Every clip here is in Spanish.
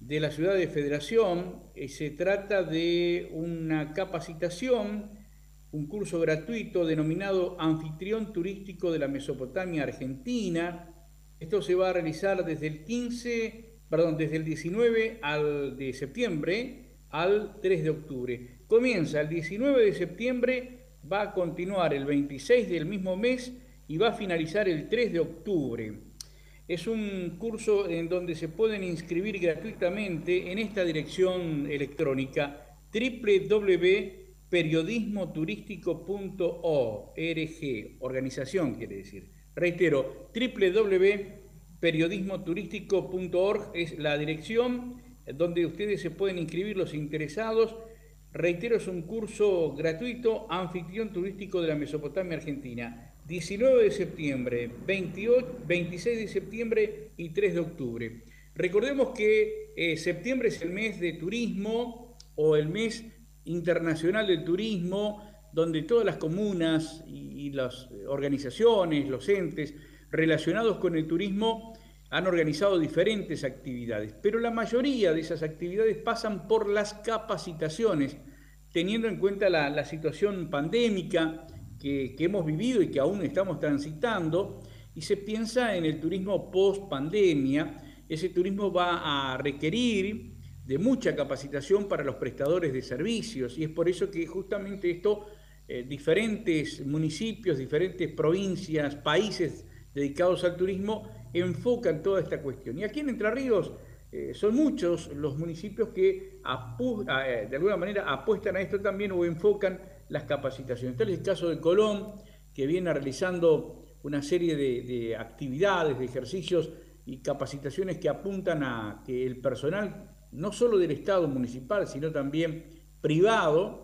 de la ciudad de Federación. Se trata de una capacitación, un curso gratuito denominado Anfitrión Turístico de la Mesopotamia Argentina. Esto se va a realizar desde el 19 de septiembre al 3 de octubre. Comienza el 19 de septiembre, va a continuar el 26 del mismo mes y va a finalizar el 3 de octubre. Es un curso en donde se pueden inscribir gratuitamente en esta dirección electrónica www.periodismoturístico.org, organización quiere decir. Reitero, www.periodismoturístico.org es la dirección donde ustedes se pueden inscribir los interesados. Reitero, es un curso gratuito, anfitrión turístico de la Mesopotamia Argentina. 19 de septiembre, 28, 26 de septiembre y 3 de octubre. Recordemos que septiembre es el mes de turismo o el mes internacional del turismo, donde todas las comunas y las organizaciones, los entes relacionados con el turismo han organizado diferentes actividades, pero la mayoría de esas actividades pasan por las capacitaciones, teniendo en cuenta la situación pandémica que hemos vivido y que aún estamos transitando, y se piensa en el turismo post pandemia. Ese turismo va a requerir de mucha capacitación para los prestadores de servicios, y es por eso que justamente esto, diferentes municipios, diferentes provincias, países dedicados al turismo enfocan toda esta cuestión. Y aquí en Entre Ríos son muchos los municipios que de alguna manera apuestan a esto también o enfocan las capacitaciones. Tal es el caso de Colón, que viene realizando una serie de actividades, de ejercicios y capacitaciones que apuntan a que el personal, no solo del Estado municipal, sino también privado,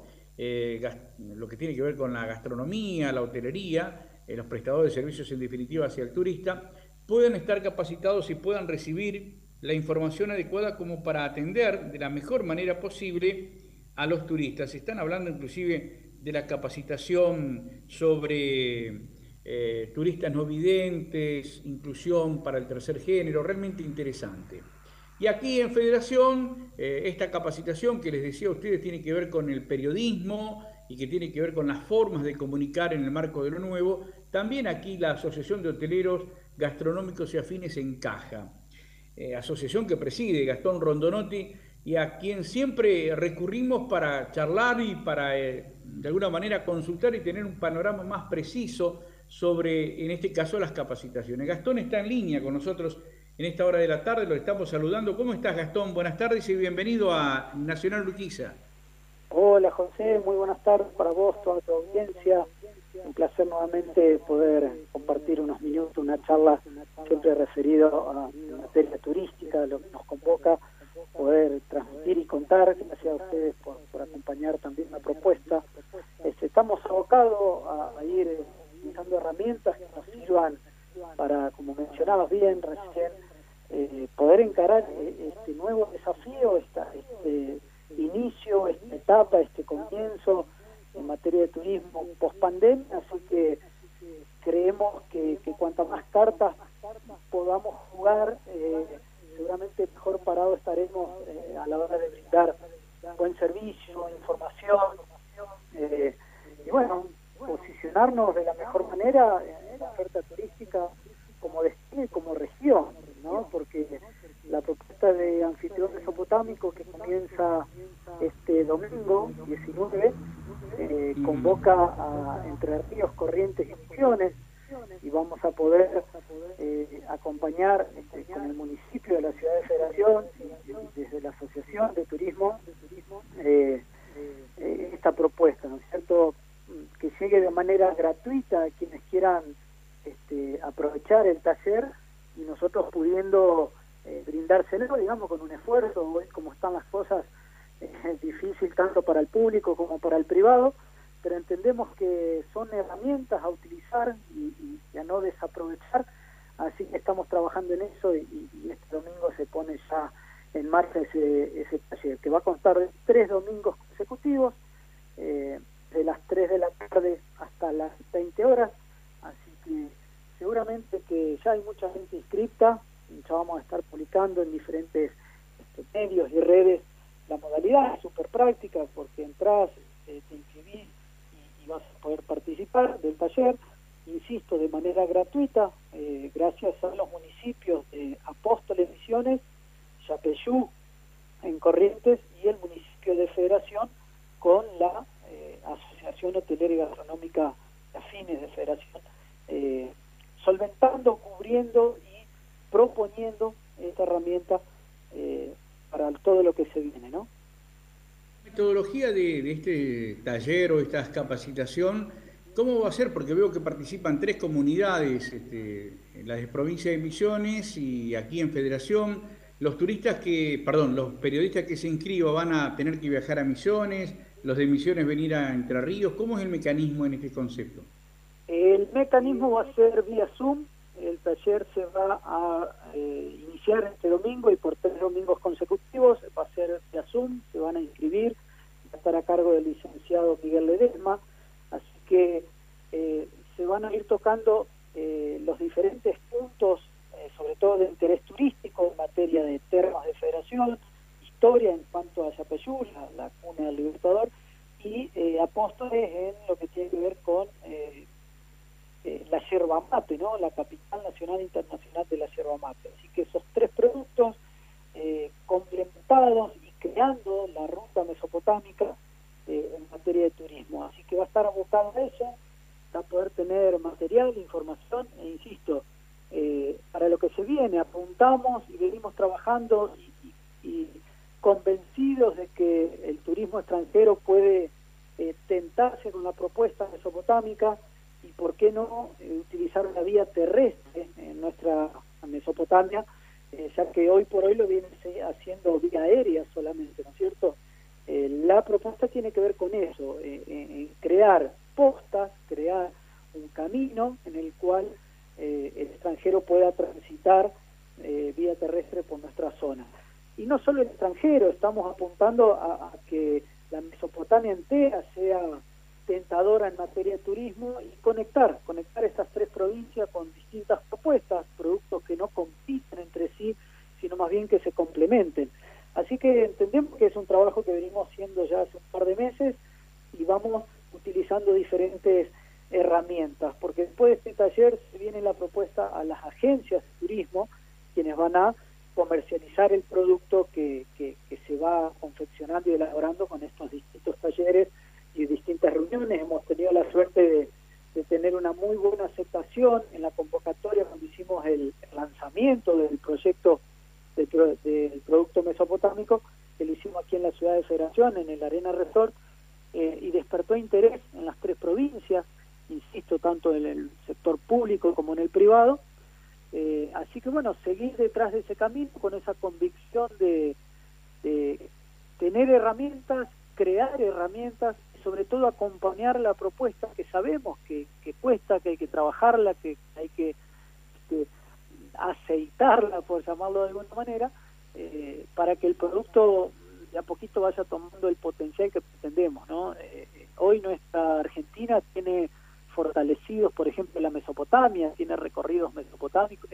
lo que tiene que ver con la gastronomía, la hotelería, los prestadores de servicios en definitiva hacia el turista, puedan estar capacitados y puedan recibir la información adecuada como para atender de la mejor manera posible a los turistas. Se están hablando inclusive de la capacitación sobre turistas no videntes, inclusión para el tercer género, realmente interesante. Y aquí en Federación, esta capacitación que les decía a ustedes tiene que ver con el periodismo y que tiene que ver con las formas de comunicar en el marco de lo nuevo. También aquí la Asociación de Hoteleros Gastronómicos y Afines encaja. Asociación que preside Gastón Rondonotti y a quien siempre recurrimos para charlar y para, de alguna manera, consultar y tener un panorama más preciso sobre, en este caso, las capacitaciones. Gastón está en línea con nosotros en esta hora de la tarde, lo estamos saludando. ¿Cómo estás, Gastón? Buenas tardes y bienvenido a Nacional Urquiza. Hola, José, muy buenas tardes para vos, toda tu audiencia. Un placer nuevamente poder compartir unos minutos, una charla siempre referido a la materia turística, lo que nos convoca, poder transmitir y contar. Gracias a ustedes por acompañar también la propuesta. Estamos abocados a ir utilizando herramientas que nos sirvan para, como mencionabas bien recién, poder encarar este nuevo desafío, este inicio, esta etapa, este comienzo en materia de turismo post-pandemia, así que creemos que cuantas más cartas podamos jugar, seguramente mejor parado estaremos a la hora de brindar buen servicio, información, y bueno, posicionarnos de la mejor manera en la oferta turística como destino y como región, ¿no? Porque la propuesta de anfitrión mesopotámico que comienza este domingo 19 convoca a Entre Ríos, Corrientes y Misiones, y vamos a poder acompañar con el municipio de la ciudad de Federación y desde la Asociación de Turismo esta propuesta, ¿no es cierto?, que llegue de manera gratuita a quienes quieran aprovechar el taller, y nosotros pudiendo brindárselo, digamos, con un esfuerzo. Hoy, como están las cosas, es difícil tanto para el público como para el privado, pero entendemos que son herramientas a utilizar y a no desaprovechar, así que estamos trabajando en eso, y este domingo se pone ya en marcha ese taller, que va a constar de 3 domingos consecutivos, de las 3 de la tarde hasta las 20 horas, así que seguramente que ya hay mucha gente inscripta, ya vamos a estar publicando en diferentes medios y redes. La modalidad es súper práctica porque entras, te inscribís y vas a poder participar del taller, insisto, de manera gratuita, gracias a los municipios de Apóstoles Misiones, Yapeyú en Corrientes y el municipio de Federación, con la Asociación Hotelera y Gastronómica afines de Federación, solventando, cubriendo y proponiendo esta herramienta para todo lo que se viene, ¿no? La metodología de este taller o esta capacitación, ¿cómo va a ser? Porque veo que participan 3 comunidades, en la provincia de Misiones y aquí en Federación. Los los periodistas que se inscriban van a tener que viajar a Misiones, los de Misiones venir a Entre Ríos. ¿Cómo es el mecanismo en este concepto? El mecanismo va a ser vía Zoom. El taller se va a iniciar este domingo y por 3 domingos consecutivos va a ser vía Zoom. Se van a inscribir, va a estar a cargo del licenciado Miguel Ledesma, así que se van a ir tocando los diferentes puntos, sobre todo de interés turístico en materia de termas de Federación, historia en cuanto a Yapeyú, la cuna del Libertador, y Apóstoles en lo que tiene que ver con la yerba mate, ¿no? La capital nacional e internacional de la yerba mate. Así que esos 3 productos complementados y creando la ruta mesopotámica en materia de turismo. Así que va a estar abocado a eso, va a poder tener material, información, e insisto, para lo que se viene, apuntamos y venimos trabajando y convencidos de que el turismo extranjero puede tentarse con la propuesta mesopotámica y por qué no utilizar una vía terrestre en nuestra Mesopotamia, ya que hoy por hoy lo viene haciendo vía aérea solamente, ¿no es cierto? La propuesta tiene que ver con eso, en crear postas, crear un camino en el cual el extranjero pueda transitar vía terrestre por nuestra zona. Y no solo el extranjero, estamos apuntando a que la Mesopotamia entera sea tentadora en materia de turismo y conectar estas 3 provincias con distintas propuestas, productos que no compiten entre sí, sino más bien que se complementen. Así que entendemos que es un trabajo que venimos haciendo ya hace un par de meses y vamos utilizando diferentes herramientas, porque después de este taller se viene la propuesta a las agencias de turismo, quienes van a comercializar el producto que se va confeccionando y elaborando con estos distintos talleres y distintas reuniones. Hemos tenido la suerte de tener una muy buena aceptación en la convocatoria cuando hicimos el lanzamiento del proyecto del producto mesopotámico, que lo hicimos aquí en la ciudad de Federación, en el Arena Resort, y despertó interés en las 3 provincias, insisto, tanto en el sector público como en el privado. Así que bueno, seguir detrás de ese camino con esa convicción de tener herramientas, crear herramientas y sobre todo acompañar la propuesta que sabemos que cuesta, que hay que trabajarla, que hay que aceitarla, por llamarlo de alguna manera, para que el producto de a poquito vaya tomando el potencial que pretendemos, ¿no? Hoy nuestra Argentina tiene fortalecidos, por ejemplo, la Mesopotamia, tiene recorridos mesopotámicos,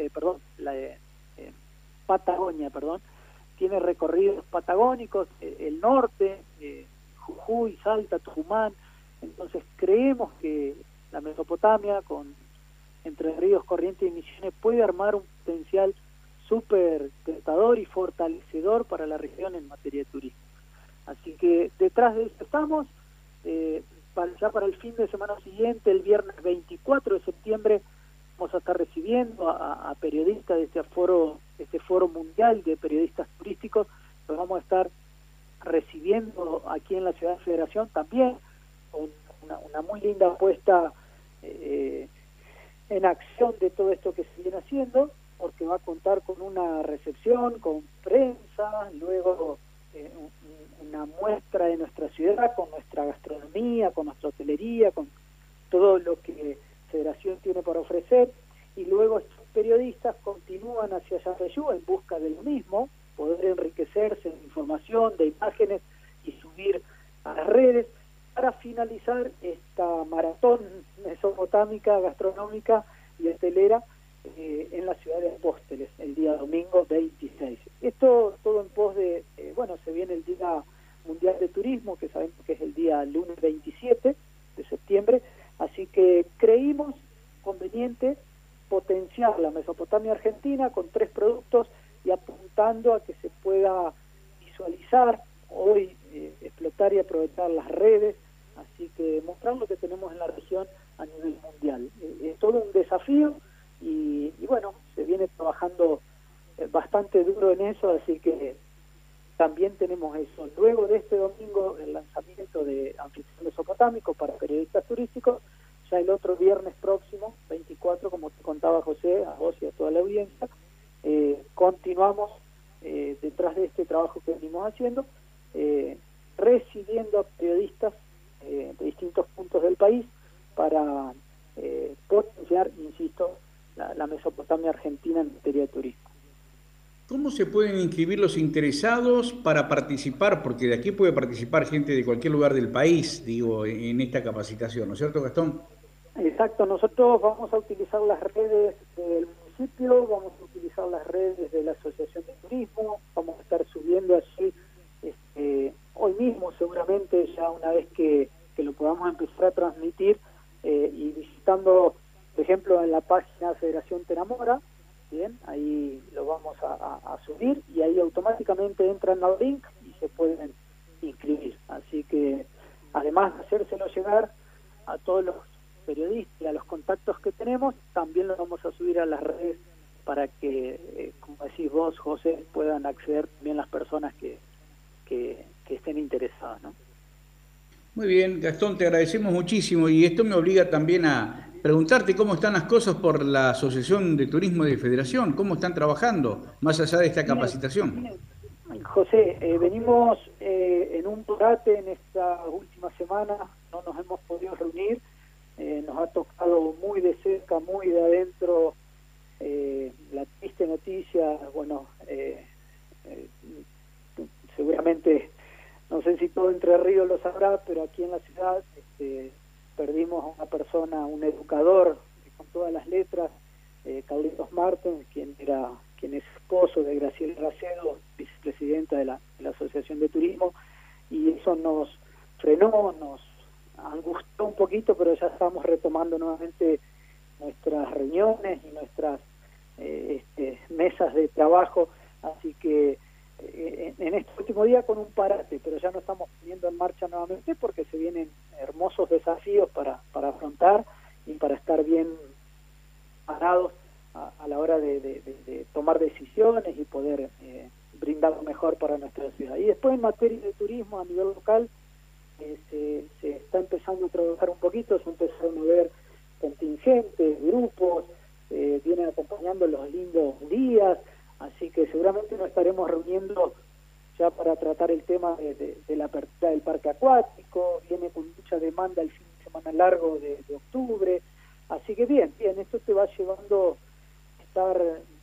Patagonia, tiene recorridos patagónicos, el norte, Jujuy, Salta, Tucumán. Entonces creemos que la Mesopotamia, con Entre Ríos, Corrientes y Misiones, puede armar un potencial súper tentador y fortalecedor para la región en materia de turismo. Así que detrás de eso estamos. Ya para el fin de semana siguiente, el viernes 24 de septiembre, vamos a estar recibiendo a periodistas de este foro mundial de periodistas turísticos. Los vamos a estar recibiendo aquí en la ciudad de Federación también, con una muy linda apuesta en acción de todo esto que se viene haciendo, porque va a contar con una recepción, con prensa, luego una muestra de nuestra ciudad, con nuestra gastronomía, con nuestra hotelería, con todo lo que Federación tiene para ofrecer, y luego estos periodistas continúan hacia Yapeyú en busca de lo mismo, poder enriquecerse de información, de imágenes y subir a las redes para finalizar esta maratón mesopotámica, gastronómica y hotelera en la ciudad de Apóstoles el día domingo 26. Esto todo en pos de bueno, se viene el Día Mundial de Turismo, que sabemos que es el día lunes 27 de septiembre, así que creímos conveniente potenciar la Mesopotamia Argentina con 3 productos y apuntando a que se pueda visualizar hoy, explotar y aprovechar las redes, así que mostrar lo que tenemos en la región a nivel mundial. Es todo un desafío y bueno, se viene trabajando bastante duro en eso, así que también tenemos eso. Luego de este domingo, el lanzamiento de Anfitrión Mesopotámico para periodistas turísticos, ya el otro viernes próximo, 24, como te contaba José, a vos y a toda la audiencia, continuamos detrás de este trabajo que venimos haciendo, recibiendo a periodistas de distintos puntos del país para potenciar, insisto, la Mesopotamia Argentina en materia de turismo. ¿Cómo se pueden inscribir los interesados para participar? Porque de aquí puede participar gente de cualquier lugar del país, digo, en esta capacitación, ¿no es cierto, Gastón? Exacto, nosotros vamos a utilizar las redes del municipio, vamos a utilizar las redes de la Asociación de Turismo, vamos a estar subiendo allí hoy mismo seguramente, ya una vez que lo podamos empezar a transmitir, y visitando, por ejemplo, en la página Federación Te Enamora, bien, ahí lo vamos a subir y ahí automáticamente entran al link y se pueden inscribir. Así que además de hacérselo llegar a todos los periodistas y a los contactos que tenemos, también lo vamos a subir a las redes para que, como decís vos, José, puedan acceder también las personas que estén interesadas, ¿no? Muy bien, Gastón, te agradecemos muchísimo y esto me obliga también a preguntarte cómo están las cosas por la Asociación de Turismo de Federación, cómo están trabajando más allá de esta Bien, capacitación. José, venimos en un parate en esta última semana, no nos hemos podido reunir, nos ha tocado muy de cerca, muy de adentro, la triste noticia, bueno, seguramente, no sé si todo Entre Ríos lo sabrá, pero aquí en la ciudad perdimos a una persona, un educador con todas las letras, Carlitos Martens, quien es esposo de Graciela Racedo, vicepresidenta de la Asociación de Turismo, y eso nos frenó, nos angustió un poquito, pero ya estamos retomando nuevamente nuestras reuniones y nuestras mesas de trabajo, así que en este último día con un parate, pero ya no estamos poniendo en marcha nuevamente porque se vienen hermosos desafíos para afrontar y para estar bien parados a la hora de tomar decisiones y poder brindar lo mejor para nuestra ciudad. Y después en materia de turismo a nivel local se está empezando a trabajar un poquito, se empezaron a ver contingentes, grupos, vienen acompañando los lindos días, así que seguramente nos estaremos reuniendo ya para tratar el tema de la apertura del parque acuático, viene con mucha demanda el fin de semana largo de octubre, así que bien, esto te va llevando a estar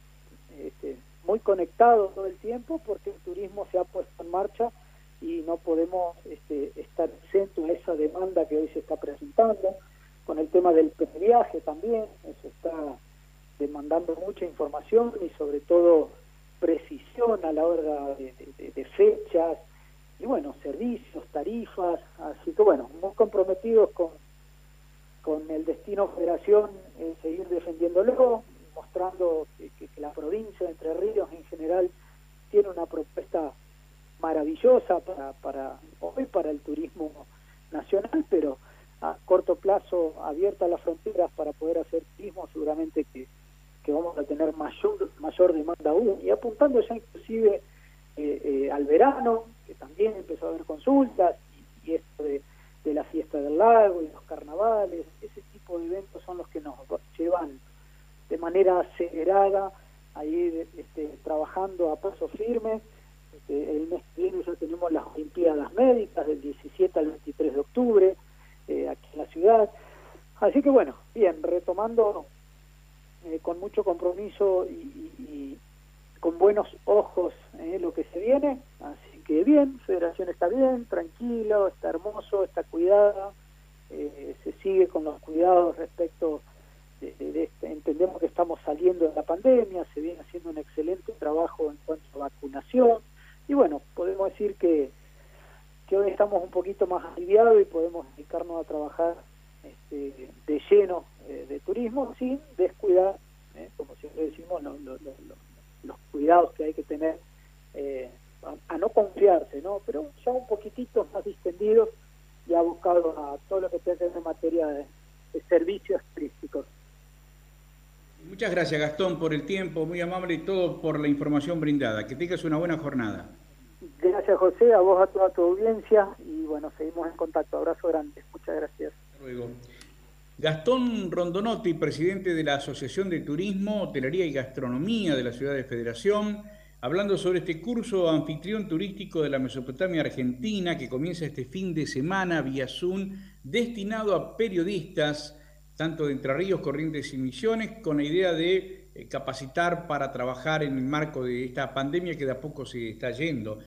muy conectado todo el tiempo porque el turismo se ha puesto en marcha y no podemos estar exentos a esa demanda que hoy se está presentando, con el tema del viaje también, eso está demandando mucha información y sobre todo precisión a la hora de fechas y bueno, servicios, tarifas, así que bueno, muy comprometidos con el destino Federación, seguir defendiéndolo, mostrando que la provincia de Entre Ríos en general tiene una propuesta maravillosa para hoy para el turismo nacional, pero a corto plazo abierta las fronteras para poder hacer turismo, seguramente que vamos a tener mayor demanda aún, y apuntando ya inclusive al verano, que también empezó a haber consultas, y esto de la fiesta del lago y los carnavales, ese tipo de eventos son los que nos llevan de manera acelerada a ir trabajando a paso firme. El mes que viene ya tenemos las Olimpiadas Médicas del 17 al 23 de octubre aquí en la ciudad, así que bueno, bien, retomando con mucho compromiso y con buenos ojos lo que se viene, así que bien, Federación está bien, tranquilo, está hermoso, está cuidada, se sigue con los cuidados respecto entendemos que estamos saliendo de la pandemia, se viene haciendo un excelente trabajo en cuanto a vacunación, Y bueno, podemos decir que hoy estamos un poquito más aliviados y podemos dedicarnos a trabajar de lleno de turismo sin descuidar, como siempre decimos, los cuidados que hay que tener a no confiarse, ¿no? Pero ya un poquitito más distendidos y abocados a todo lo que tenga que ver en materia de servicios turísticos. Muchas gracias, Gastón, por el tiempo, muy amable y todo por la información brindada. Que tengas una buena jornada. Gracias, José, a vos, a toda tu audiencia, y bueno, seguimos en contacto. Abrazo grande. Muchas gracias. Hasta luego. Gastón Rondonotti, presidente de la Asociación de Turismo, Hotelería y Gastronomía de la Ciudad de Federación, hablando sobre este curso anfitrión turístico de la Mesopotamia Argentina que comienza este fin de semana vía Zoom, destinado a periodistas, tanto de Entre Ríos, Corrientes y Misiones, con la idea de capacitar para trabajar en el marco de esta pandemia que de a poco se está yendo.